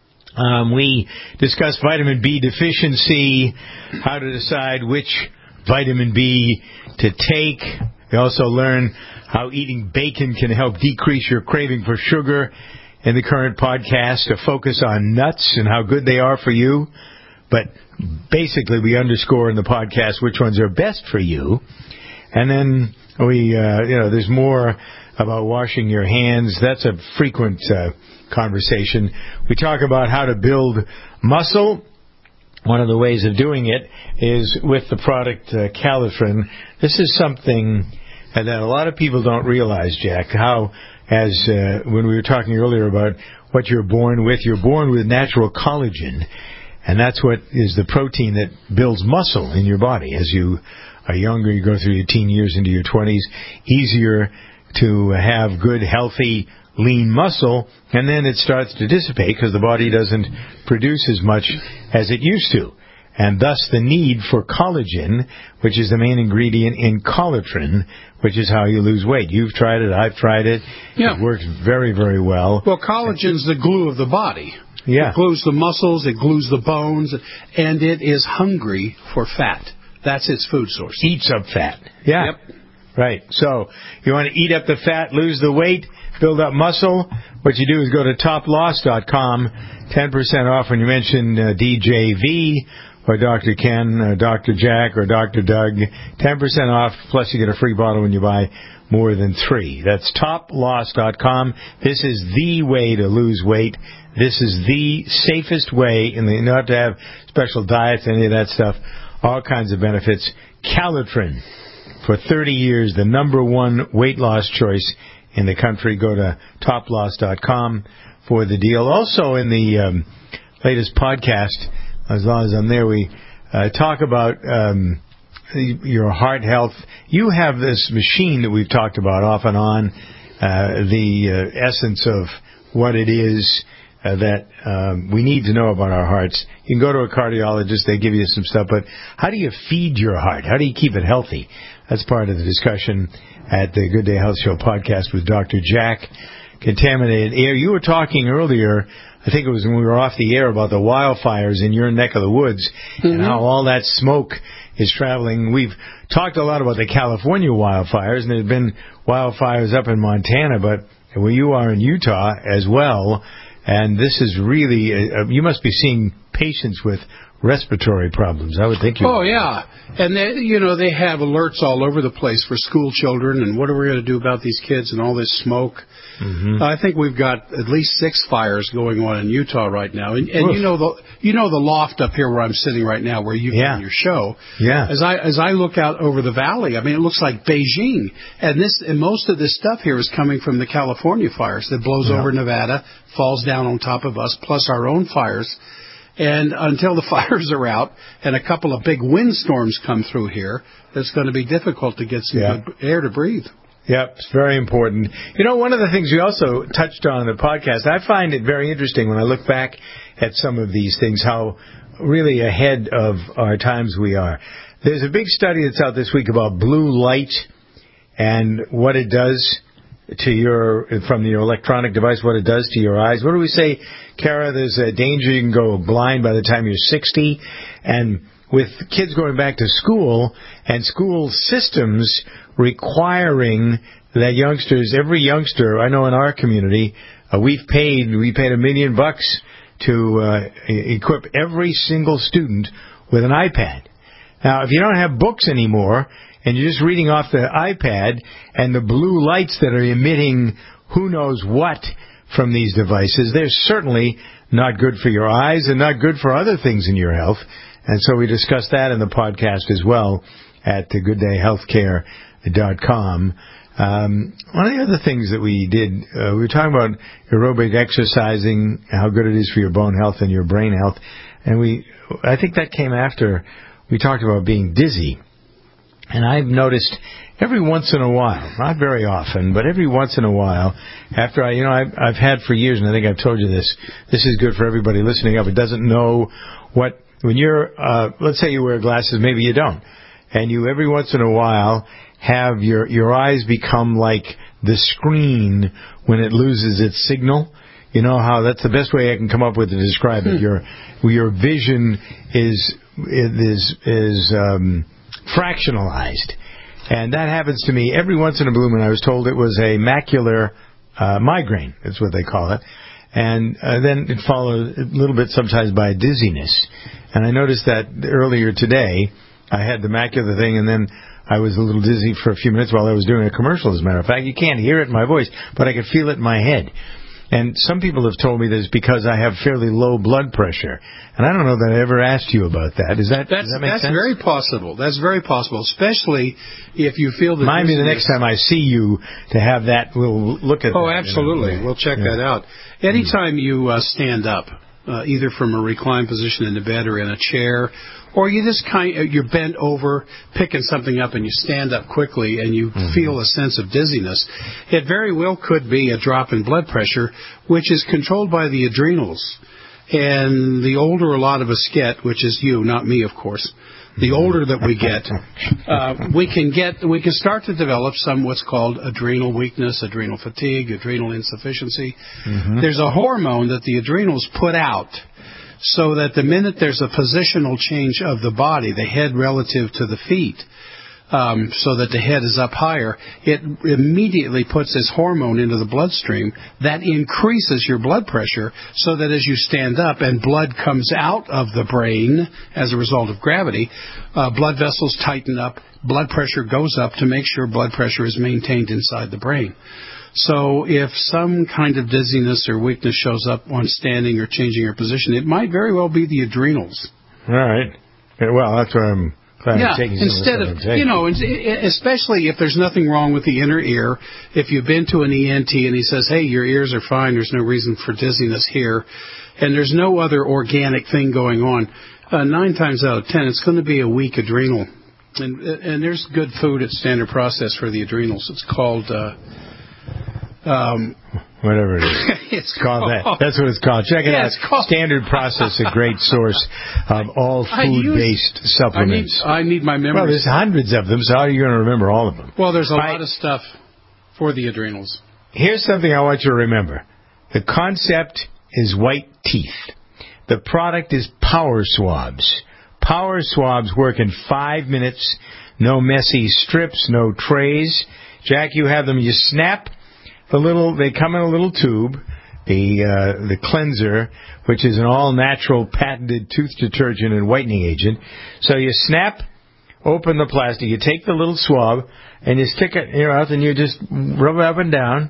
Speaker 2: Um, we discuss vitamin B deficiency, how to decide which vitamin B to take. We also learn how eating bacon can help decrease your craving for sugar. In the current podcast, a focus on nuts and how good they are for you. But basically, we underscore in the podcast which ones are best for you. And then we, uh, you know, there's more about washing your hands. That's a frequent uh, conversation. We talk about how to build muscle. One of the ways of doing it is with the product uh, Califrin. This is something that a lot of people don't realize, Jack, how, as uh, when we were talking earlier about what you're born with, you're born with natural collagen, and that's what is the protein that builds muscle in your body. As you are younger, you go through your teen years into your twenties, easier to have good, healthy, lean muscle, and then it starts to dissipate because the body doesn't produce as much as it used to. And thus the need for collagen, which is the main ingredient in Califrin, which is how you lose weight. You've tried it, I've tried it.
Speaker 3: Yeah.
Speaker 2: It works very, very well.
Speaker 3: Well, collagen's the glue of the body.
Speaker 2: Yeah.
Speaker 3: It glues the muscles, it glues the bones, and it is hungry for fat. That's its food source.
Speaker 2: Eats up fat. Yeah.
Speaker 3: Yep.
Speaker 2: Right. So you want to eat up the fat, lose the weight, build up muscle. What you do is go to top loss dot com, ten percent off when you mention uh, D J V or Doctor Ken, or Doctor Jack, or Doctor Doug. ten percent off, plus you get a free bottle when you buy more than three. That's top loss dot com. This is the way to lose weight. This is the safest way, and you don't have to have special diets, any of that stuff. All kinds of benefits. Califrin. For thirty years, the number one weight loss choice in the country. Go to top loss dot com for the deal. Also in the um, latest podcast, as long as I'm there, we uh, talk about um, your heart health. You have this machine that we've talked about off and on, uh, the uh, essence of what it is uh, that um, we need to know about our hearts. You can go to a cardiologist, they give you some stuff, but how do you feed your heart? How do you keep it healthy? That's part of the discussion at the Good Day Health Show podcast with Doctor Jack. Contaminated air. You were talking earlier, I think it was when we were off the air, about the wildfires in your neck of the woods, mm-hmm. and how all that smoke is traveling. We've talked a lot about the California wildfires, and there have been wildfires up in Montana, but where you are in Utah as well. And this is really, uh, you must be seeing patients with respiratory problems. I would think you.
Speaker 3: Oh, yeah. And, they, you know, they have alerts all over the place for school children, and what are we going to do about these kids and all this smoke? Mm-hmm. I think we've got at least six fires going on in Utah right now. And, and you know the you know the loft up here where I'm sitting right now, where you've yeah. done your show.
Speaker 2: Yeah.
Speaker 3: As I as I look out over the valley, I mean, it looks like Beijing. And this and most of this stuff here is coming from the California fires that blows yeah. over Nevada, falls down on top of us, plus our own fires. And until the fires are out and a couple of big windstorms come through here, it's going to be difficult to get some yeah. good air to breathe.
Speaker 2: Yep, it's very important. You know, one of the things we also touched on in the podcast, I find it very interesting when I look back at some of these things, how really ahead of our times we are. There's a big study that's out this week about blue light and what it does to your, from your electronic device, what it does to your eyes. What do we say, Kara? There's a danger you can go blind by the time you're sixty. And with kids going back to school and school systems requiring that youngsters, every youngster, I know in our community, uh, we've paid, we paid a million bucks to uh, equip every single student with an iPad. Now, if you don't have books anymore, and you're just reading off the iPad, and the blue lights that are emitting who knows what from these devices, they're certainly not good for your eyes and not good for other things in your health. And so we discussed that in the podcast as well at good day healthcare dot com. Um, one of the other things that we did, uh, we were talking about aerobic exercising, how good it is for your bone health and your brain health. And we, I think that came after we talked about being dizzy. And I've noticed every once in a while, not very often, but every once in a while, after I, you know, I've, I've had for years, and I think I've told you this, this is good for everybody listening up. It doesn't know what, when you're, uh, let's say you wear glasses, maybe you don't, and you every once in a while have your, your eyes become like the screen when it loses its signal. You know how that's the best way I can come up with to describe it. Your, your vision is, is, is, um, fractionalized. And that happens to me every once in a blue moon. I was told it was a macular uh, migraine. That's what they call it. And uh, then it followed a little bit sometimes by dizziness. And I noticed that earlier today I had the macular thing, and then I was a little dizzy for a few minutes while I was doing a commercial, as a matter of fact. You can't hear it in my voice, but I could feel it in my head. And some people have told me that it's because I have fairly low blood pressure. And I don't know that I ever asked you about that. Is that,
Speaker 3: that's,
Speaker 2: does that make
Speaker 3: that's
Speaker 2: sense?
Speaker 3: very possible. That's very possible, especially if you feel the
Speaker 2: Remind me the next time I see you to have that. We'll look at
Speaker 3: oh,
Speaker 2: that.
Speaker 3: Oh, absolutely. You know? We'll check yeah. that out. Anytime you uh, stand up, uh, either from a reclined position in the bed or in a chair, or you just kind of, you're bent over, picking something up, and you stand up quickly, and you mm-hmm. feel a sense of dizziness. It very well could be a drop in blood pressure, which is controlled by the adrenals. And the older a lot of us get, which is you, not me, of course, the older that we get, uh, we can get, we can start to develop some what's called adrenal weakness, adrenal fatigue, adrenal insufficiency. Mm-hmm. There's a hormone that the adrenals put out, so that the minute there's a positional change of the body, the head relative to the feet, um, so that the head is up higher, it immediately puts this hormone into the bloodstream that increases your blood pressure, so that as you stand up and blood comes out of the brain as a result of gravity, uh, blood vessels tighten up, blood pressure goes up to make sure blood pressure is maintained inside the brain. So if some kind of dizziness or weakness shows up on standing or changing your position, it might very well be the adrenals.
Speaker 2: All right. Yeah, well, that's what I'm glad
Speaker 3: yeah,
Speaker 2: I'm taking.
Speaker 3: Instead of,
Speaker 2: of
Speaker 3: you know, especially if there's nothing wrong with the inner ear, if you've been to an E N T and he says, hey, your ears are fine, there's no reason for dizziness here, and there's no other organic thing going on, uh, nine times out of ten, it's going to be a weak adrenal. And, and there's good food at Standard Process for the adrenals. It's called... Uh, Um,
Speaker 2: Whatever it is.
Speaker 3: it's
Speaker 2: called, called that. That's what it's called. Check it
Speaker 3: yeah,
Speaker 2: out.
Speaker 3: Called,
Speaker 2: Standard Process, a great source of all food-based use, supplements.
Speaker 3: I need, I need my memory.
Speaker 2: Well, there's hundreds of them, so how are you going to remember all of them?
Speaker 3: Well, there's a
Speaker 2: I,
Speaker 3: lot of stuff for the adrenals.
Speaker 2: Here's something I want you to remember. The concept is white teeth. The product is Power Swabs. Power Swabs work in five minutes. No messy strips, no trays. Jack, you have them. You snap. The little, they come in a little tube, the uh, the cleanser, which is an all-natural patented tooth detergent and whitening agent. So you snap open the plastic, you take the little swab, and you stick it in your mouth, and you just rub it up and down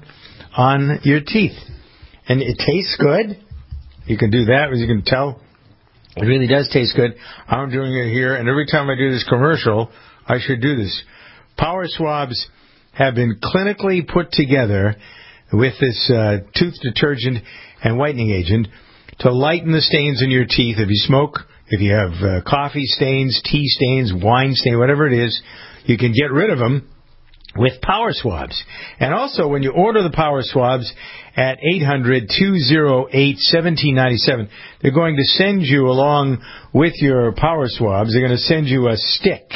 Speaker 2: on your teeth. And it tastes good. You can do that, as you can tell. It really does taste good. I'm doing it here, and every time I do this commercial, I should do this. Power Swabs have been clinically put together with this uh, tooth detergent and whitening agent to lighten the stains in your teeth. If you smoke, if you have uh, coffee stains, tea stains, wine stains, whatever it is, you can get rid of them with Power Swabs. And also, when you order the Power Swabs at eight hundred, two oh eight, one seven nine seven, they're going to send you, along with your Power Swabs, they're going to send you a stick,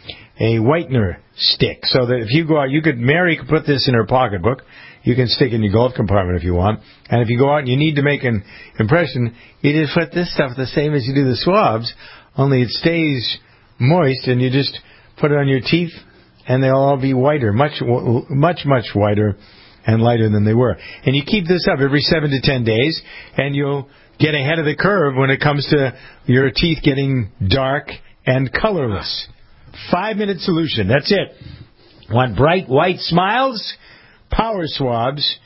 Speaker 2: a whitener stick, so that if you go out, you could, Mary could put this in her pocketbook. You can stick it in your glove compartment if you want. And if you go out and you need to make an impression, you just put this stuff the same as you do the swabs, only it stays moist, and you just put it on your teeth, and they'll all be whiter, much, much, much whiter and lighter than they were. And you keep this up every seven to ten days, and you'll get ahead of the curve when it comes to your teeth getting dark and colorless. Five-minute solution. That's it. Want bright white smiles? Power Swabs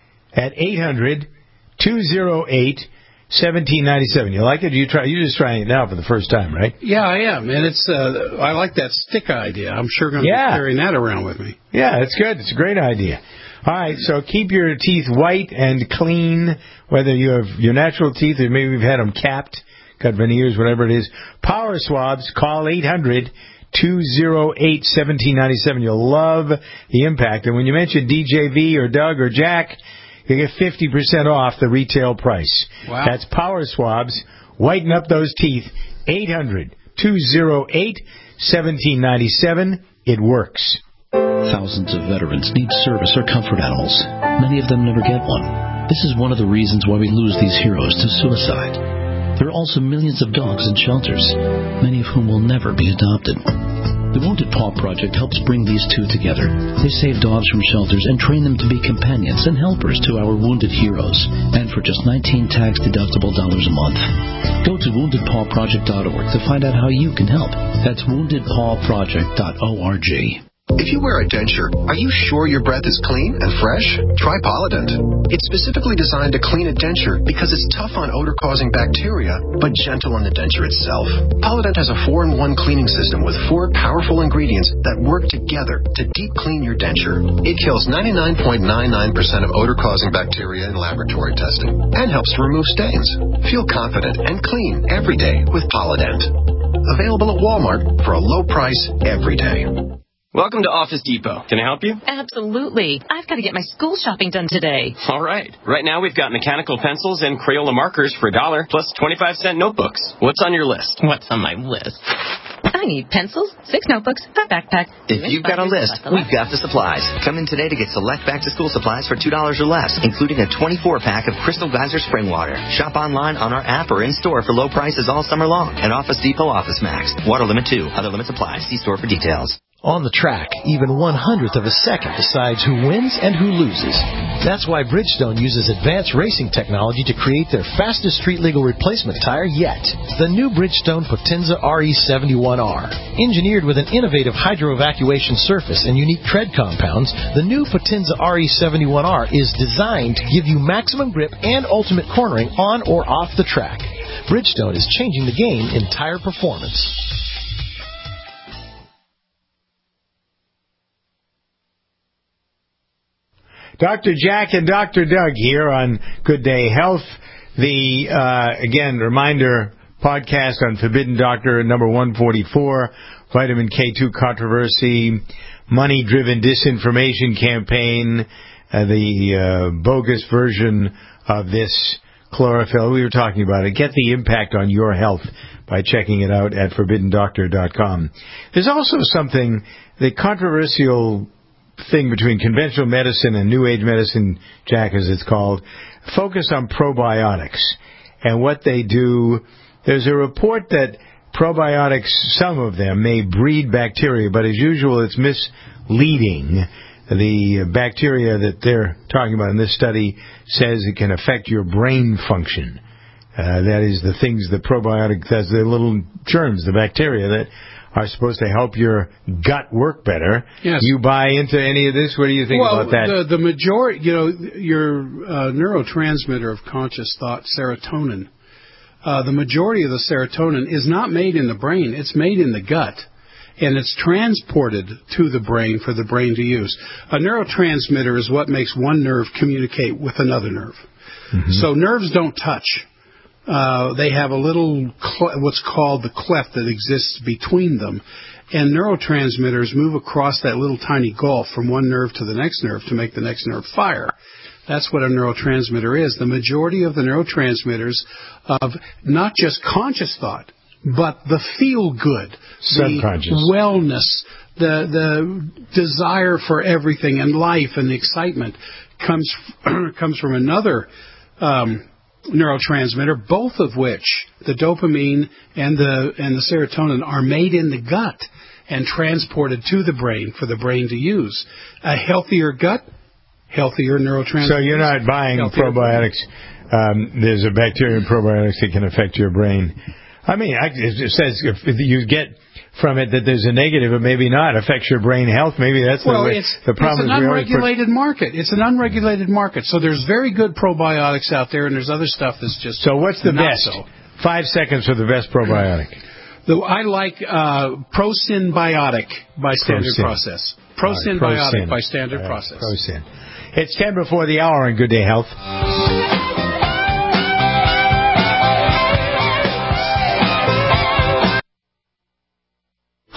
Speaker 2: at eight hundred, two oh eight, one seven nine seven. You like it? You try. You're just trying it now for the first time, right?
Speaker 3: Yeah, I am, and it's. Uh, I like that stick idea. I'm sure going to
Speaker 2: yeah.
Speaker 3: be carrying that around with me.
Speaker 2: Yeah, it's good. It's a great idea. All right, so keep your teeth white and clean, whether you have your natural teeth or maybe you've had them capped, got veneers, whatever it is. Power Swabs. Call eight hundred, two oh eight, one seven nine seven. You'll love the impact. And when you mention D J V or Doug or Jack, you get fifty percent off the retail price.
Speaker 3: Wow.
Speaker 2: That's Power Swabs. Whiten up those teeth. eight hundred, two oh eight, one seven nine seven. It works.
Speaker 4: Thousands of veterans need service or comfort animals. Many of them never get one. This is one of the reasons why we lose these heroes to suicide. There are also millions of dogs in shelters, many of whom will never be adopted. The Wounded Paw Project helps bring these two together. They save dogs from shelters and train them to be companions and helpers to our wounded heroes. And for just nineteen tax-deductible dollars a month. Go to wounded paw project dot org to find out how you can help. That's wounded paw project dot org.
Speaker 5: If you wear a denture, are you sure your breath is clean and fresh? Try Polident. It's specifically designed to clean a denture because it's tough on odor-causing bacteria, but gentle on the denture itself. Polident has a four in one cleaning system with four powerful ingredients that work together to deep clean your denture. It kills ninety-nine point nine nine percent of odor-causing bacteria in laboratory testing and helps to remove stains. Feel confident and clean every day with Polident. Available at Walmart for a low price every day.
Speaker 7: Welcome to Office Depot. Can I help you?
Speaker 6: Absolutely. I've got to get my school shopping done today.
Speaker 7: All right. Right now we've got mechanical pencils and Crayola markers for a dollar, plus twenty-five cent notebooks. What's on your list?
Speaker 6: What's on my list? I need pencils, six notebooks, a backpack.
Speaker 8: If you've got a list, we've got the supplies. Come in today to get select back-to-school supplies for two dollars or less, including a twenty-four pack of Crystal Geyser spring water. Shop online on our app or in-store for low prices all summer long. And Office Depot Office Max. Water limit two. Other limits apply. See store for details.
Speaker 9: On the track, even one hundredth of a second decides who wins and who loses. That's why Bridgestone uses advanced racing technology to create their fastest street-legal replacement tire yet. The new Bridgestone Potenza R E seventy-one R. Engineered with an innovative hydro-evacuation surface and unique tread compounds, the new Potenza R E seventy-one R is designed to give you maximum grip and ultimate cornering on or off the track. Bridgestone is changing the game in tire performance.
Speaker 2: Doctor Jack and Doctor Doug here on Good Day Health. The, uh, again, reminder, podcast on Forbidden Doctor number one forty-four, vitamin K two controversy, money-driven disinformation campaign, uh, the uh, bogus version of this chlorophyll. We were talking about it. Get the impact on your health by checking it out at forbidden doctor dot com. There's also something, the controversial thing between conventional medicine and New Age medicine, Jack, as it's called, focus on probiotics and what they do. There's a report that probiotics, some of them, may breed bacteria, but as usual, it's misleading. The bacteria that they're talking about in this study says it can affect your brain function. Uh, that is the things the probiotic, that's the little germs, the bacteria that are supposed to help your gut work better.
Speaker 3: Yes.
Speaker 2: You buy into any of this? What do you think
Speaker 3: well,
Speaker 2: about that?
Speaker 3: The, the majority, you know, your uh, neurotransmitter of conscious thought, serotonin, uh, the majority of the serotonin is not made in the brain. It's made in the gut. And it's transported to the brain for the brain to use. A neurotransmitter is what makes one nerve communicate with another nerve. Mm-hmm. So nerves don't touch. Uh, they have a little, cle- what's called the cleft that exists between them. And neurotransmitters move across that little tiny gulf from one nerve to the next nerve to make the next nerve fire. That's what a neurotransmitter is. The majority of the neurotransmitters of not just conscious thought, but the feel-good, the wellness, the the desire for everything and life and the excitement comes comes from another um, neurotransmitter, both of which, the dopamine and the and the serotonin, are made in the gut and transported to the brain for the brain to use. A healthier gut, healthier neurotransmitters.
Speaker 2: So you're not buying probiotics. Um, there's a bacteria in probiotics that can affect your brain. I mean, it says if you get from it that there's a negative, but maybe not, affects your brain health. Maybe that's
Speaker 3: well,
Speaker 2: the way.
Speaker 3: It's,
Speaker 2: the problem
Speaker 3: it's an
Speaker 2: is
Speaker 3: unregulated put... market. It's an unregulated market. So there's very good probiotics out there, and there's other stuff that's just
Speaker 2: so. What's the
Speaker 3: not
Speaker 2: best?
Speaker 3: So.
Speaker 2: Five seconds for the best probiotic.
Speaker 3: The, I like uh, ProSynbiotic by Standard
Speaker 2: Prosyn.
Speaker 3: Process. ProSynbiotic right, by Standard
Speaker 2: right,
Speaker 3: Process.
Speaker 2: ProSyn. It's ten before the hour on Good Day Health.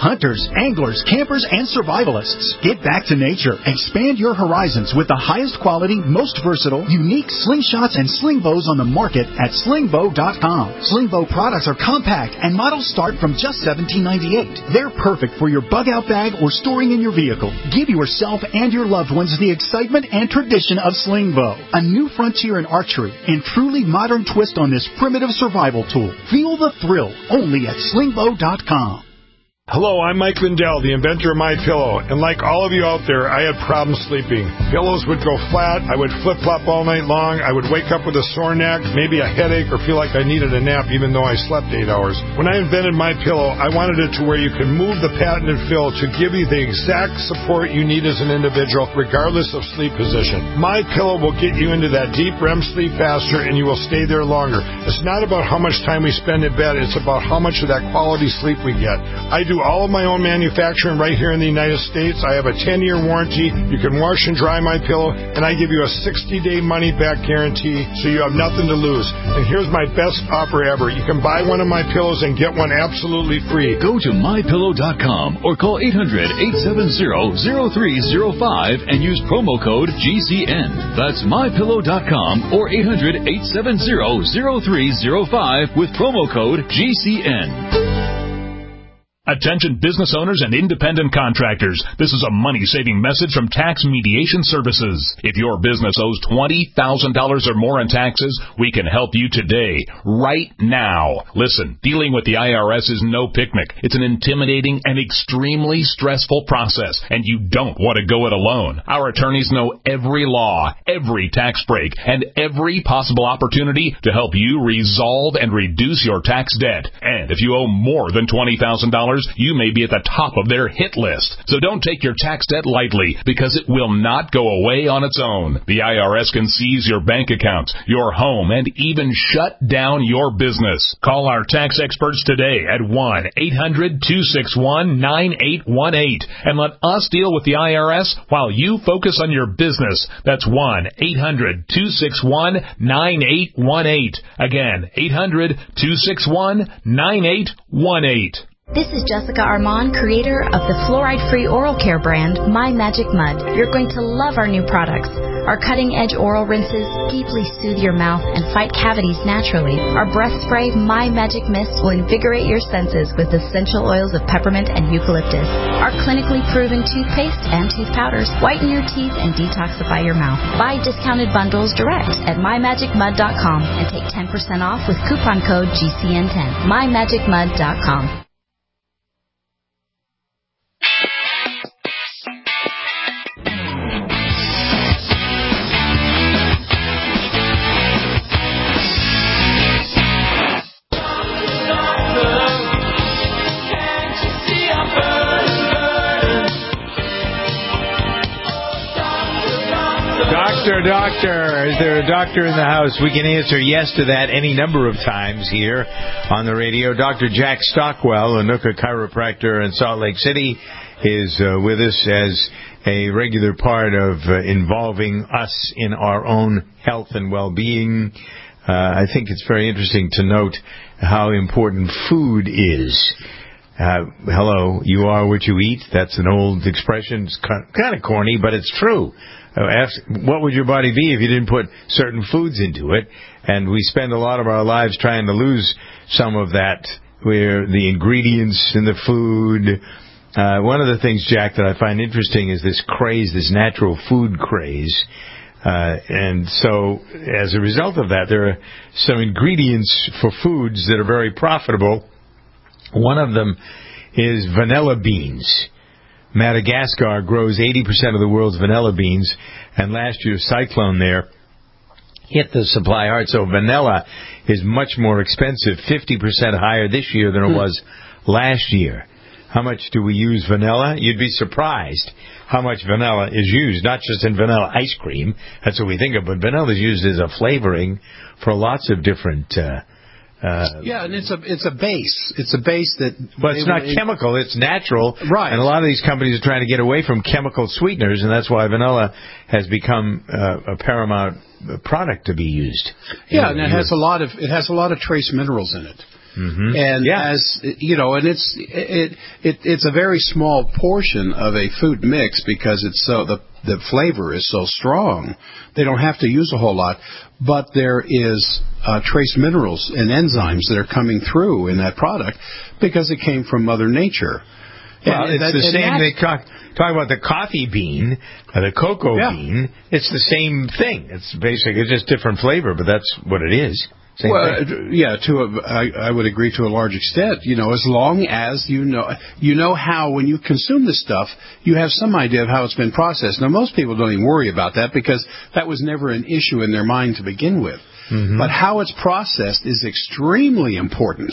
Speaker 1: hunters, anglers, campers, and survivalists. Get back to nature. Expand your horizons with the highest quality, most versatile, unique slingshots and sling bows on the market at sling bow dot com. Sling bow products are compact and models start from just seventeen ninety-eight. They're perfect for your bug out bag or storing in your vehicle. Give yourself and your loved ones the excitement and tradition of sling bow. A new frontier in archery and truly modern twist on this primitive survival tool. Feel the thrill only at sling bow dot com.
Speaker 10: Hello, I'm Mike Lindell, the inventor of MyPillow, and like all of you out there, I had problems sleeping. Pillows would go flat, I would flip-flop all night long, I would wake up with a sore neck, maybe a headache, or feel like I needed a nap even though I slept eight hours. When I invented MyPillow, I wanted it to where you can move the patented fill to give you the exact support you need as an individual, regardless of sleep position. MyPillow will get you into that deep R E M sleep faster, and you will stay there longer. It's not about how much time we spend in bed, it's about how much of that quality sleep we get. I do all of my own manufacturing right here in the United States. I have a ten-year warranty. You can wash and dry my pillow, and I give you a sixty-day money-back guarantee, so you have nothing to lose. And here's my best offer ever. You can buy one of my pillows and get one absolutely free.
Speaker 11: Go to my pillow dot com or call eight hundred, eight seven zero, zero three zero five and use promo code G C N. That's my pillow dot com or eight hundred, eight seven zero, zero three zero five with promo code G C N.
Speaker 12: Attention business owners and independent contractors. This is a money-saving message from Tax Mediation Services. If your business owes twenty thousand dollars or more in taxes, we can help you today, right now. Listen, dealing with the I R S is no picnic. It's an intimidating and extremely stressful process, and you don't want to go it alone. Our attorneys know every law, every tax break, and every possible opportunity to help you resolve and reduce your tax debt. And if you owe more than twenty thousand dollars, you may be at the top of their hit list. So don't take your tax debt lightly, because it will not go away on its own. The I R S can seize your bank accounts, your home, and even shut down your business. Call our tax experts today at one eight hundred, two six one, nine eight one eight and let us deal with the I R S while you focus on your business. That's one eight hundred, two six one, nine eight one eight. Again, eight hundred, two six one, nine eight one eight.
Speaker 22: This is Jessica Armand, creator of the fluoride-free oral care brand, My Magic Mud. You're going to love our new products. Our cutting-edge oral rinses deeply soothe your mouth and fight cavities naturally. Our breath spray, My Magic Mist, will invigorate your senses with essential oils of peppermint and eucalyptus. Our clinically proven toothpaste and tooth powders whiten your teeth and detoxify your mouth. Buy discounted bundles direct at my magic mud dot com and take ten percent off with coupon code G C N ten. my magic mud dot com.
Speaker 2: Doctor, doctor, is there a doctor in the house? We can answer yes to that any number of times here on the radio. Doctor Jack Stockwell, a Nooka chiropractor in Salt Lake City, is uh, with us as a regular part of uh, involving us in our own health and well-being. Uh, I think it's very interesting to note how important food is. Uh, hello, you are what you eat. That's an old expression. It's kind of corny, but it's true. Uh, ask, what would your body be if you didn't put certain foods into it? And we spend a lot of our lives trying to lose some of that, where the ingredients in the food. Uh, one of the things, Jack, that I find interesting is this craze, this natural food craze. Uh, and so, as a result of that, there are some ingredients for foods that are very profitable. One of them is vanilla beans. Madagascar grows eighty percent of the world's vanilla beans, and last year's cyclone there hit the supply hard. So vanilla is much more expensive, fifty percent higher this year than it was last year. How much do we use vanilla? You'd be surprised how much vanilla is used, not just in vanilla ice cream. That's what we think of, but vanilla is used as a flavoring for lots of different uh Uh,
Speaker 3: yeah, and it's a it's a base. It's a base that.
Speaker 2: But it's not it, chemical. It's natural.
Speaker 3: Right.
Speaker 2: And a lot of these companies are trying to get away from chemical sweeteners, and that's why vanilla has become uh, a paramount product to be used.
Speaker 3: Yeah, and it has a lot of it has a lot of trace minerals in it.
Speaker 2: Mm-hmm.
Speaker 3: And
Speaker 2: yeah.
Speaker 3: as you know, and it's it, it it's a very small portion of a food mix because it's so the the flavor is so strong. They don't have to use a whole lot, but there is uh, trace minerals and enzymes that are coming through in that product because it came from Mother Nature.
Speaker 2: Well,
Speaker 3: and,
Speaker 2: it's
Speaker 3: and,
Speaker 2: the
Speaker 3: and
Speaker 2: same.
Speaker 3: that,
Speaker 2: They talk talk about the coffee bean, uh, the cocoa
Speaker 3: yeah.
Speaker 2: bean. It's the same thing. It's basically it's just different flavor, but that's what it is. Same
Speaker 3: well,
Speaker 2: thing.
Speaker 3: yeah, to a, I, I would agree to a large extent. You know, as long as you know, you know how when you consume this stuff, you have some idea of how it's been processed. Now, most people don't even worry about that because that was never an issue in their mind to begin with.
Speaker 2: Mm-hmm.
Speaker 3: But how it's processed is extremely important.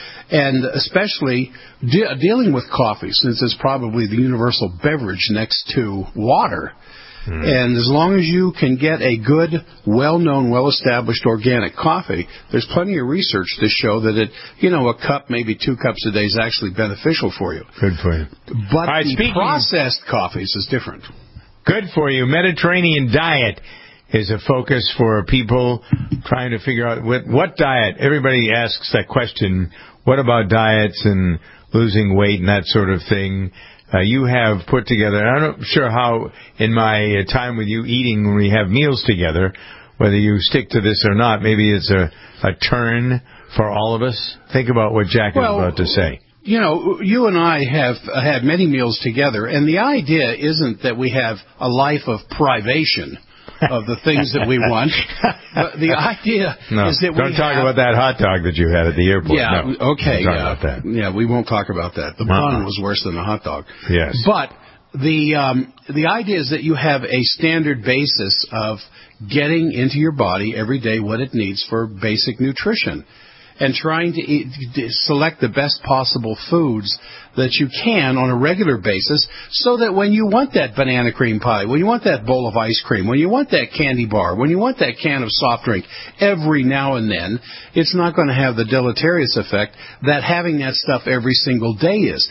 Speaker 3: And especially de- dealing with coffee, since it's probably the universal beverage next to water. Mm. And as long as you can get a good, well-known, well-established organic coffee, there's plenty of research to show that it, you know, a cup, maybe two cups a day is actually beneficial for you.
Speaker 2: Good for you.
Speaker 3: But
Speaker 2: right,
Speaker 3: the processed coffees is different.
Speaker 2: Good for you. Mediterranean diet is a focus for people trying to figure out what, what diet. Everybody asks that question. What about diets and losing weight and that sort of thing? Uh, you have put together, I'm not sure how in my uh, time with you eating when we have meals together, whether you stick to this or not, maybe it's a, a turn for all of us. Think about what Jack
Speaker 3: well,
Speaker 2: is about to say.
Speaker 3: You know, you and I have uh, had many meals together, and the idea isn't that we have a life of privation of the things that we want. But the idea
Speaker 2: no,
Speaker 3: is that we
Speaker 2: don't talk
Speaker 3: have,
Speaker 2: about that hot dog that you had at the airport.
Speaker 3: Yeah,
Speaker 2: no,
Speaker 3: okay,
Speaker 2: don't talk
Speaker 3: yeah,
Speaker 2: about that.
Speaker 3: yeah, we won't talk about that. The
Speaker 2: uh-uh.
Speaker 3: bun was worse than the hot dog.
Speaker 2: Yes,
Speaker 3: but the um, the idea is that you have a standard basis of getting into your body every day what it needs for basic nutrition, and trying to eat, to select the best possible foods that you can on a regular basis so that when you want that banana cream pie, when you want that bowl of ice cream, when you want that candy bar, when you want that can of soft drink, every now and then, it's not going to have the deleterious effect that having that stuff every single day is,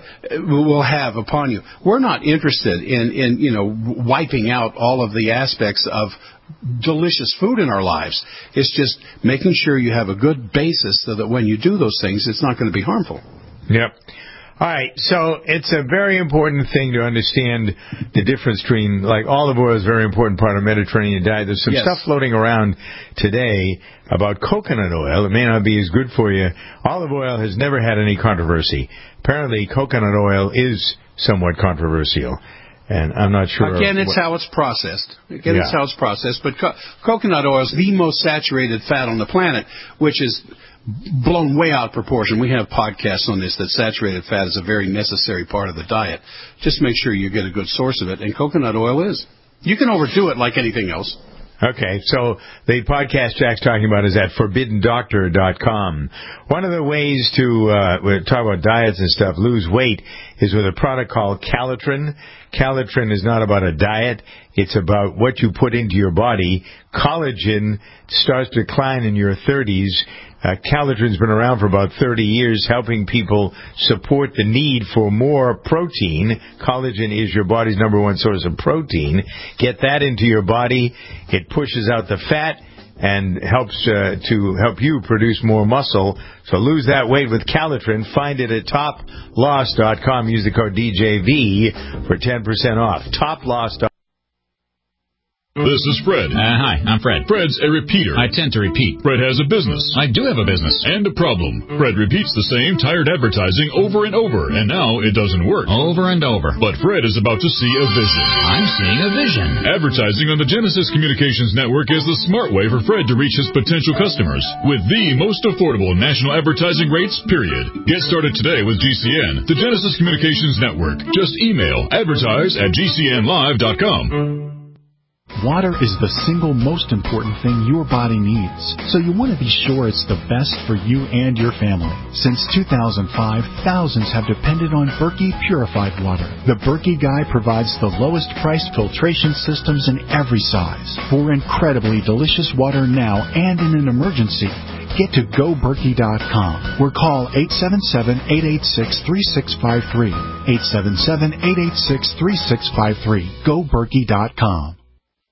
Speaker 3: will have upon you. We're not interested in, in, you know, wiping out all of the aspects of delicious food in our lives. It's just making sure you have a good basis so that when you do those things, it's not going to be harmful.
Speaker 2: Yep. All right, so it's a very important thing to understand the difference between, like, olive oil is a very important part of Mediterranean diet. There's some
Speaker 3: yes.
Speaker 2: stuff floating around today about coconut oil. It may not be as good for you. Olive oil has never had any controversy. Apparently, coconut oil is somewhat controversial. And I'm not sure.
Speaker 3: Again, it's
Speaker 2: what,
Speaker 3: how it's processed. Again,
Speaker 2: yeah.
Speaker 3: it's how it's processed. But co- coconut oil is the most saturated fat on the planet, which is blown way out of proportion. We have podcasts on this that saturated fat is a very necessary part of the diet. Just make sure you get a good source of it, and coconut oil is. You can overdo it like anything else.
Speaker 2: Okay, so the podcast Jack's talking about is at forbidden doctor dot com. One of the ways to uh, talk about diets and stuff, lose weight, is with a product called Calitrin. Calitrin is not about a diet. It's about what you put into your body. Collagen starts to decline in your thirties. Uh, Calitrin's been around for about thirty years, helping people support the need for more protein. Collagen is your body's number one source of protein. Get that into your body. It pushes out the fat and helps uh, to help you produce more muscle. So lose that weight with Calitrin. Find it at top loss dot com. Use the code D J V for ten percent off. top loss dot com.
Speaker 12: This is Fred.
Speaker 11: Uh, hi, I'm Fred.
Speaker 12: Fred's a repeater.
Speaker 11: I tend to repeat.
Speaker 12: Fred has a business.
Speaker 11: I do have a business.
Speaker 12: And a problem. Fred repeats the same tired advertising over and over, and now it doesn't work.
Speaker 11: Over and over.
Speaker 12: But Fred is about to see a vision.
Speaker 11: I'm seeing a vision.
Speaker 12: Advertising on the Genesis Communications Network is the smart way for Fred to reach his potential customers with the most affordable national advertising rates, period. Get started today with G C N, the Genesis Communications Network. Just email advertise at G C N live dot com.
Speaker 1: Water is the single most important thing your body needs, so you want to be sure it's the best for you and your family. Since two thousand five, thousands have depended on Berkey purified water. The Berkey Guy provides the lowest priced filtration systems in every size for incredibly delicious water now and in an emergency. Get to go berkey dot com or call eight seven seven, eight eight six, three six five three. eight seven seven, eight eight six, three six five three. go berkey dot com.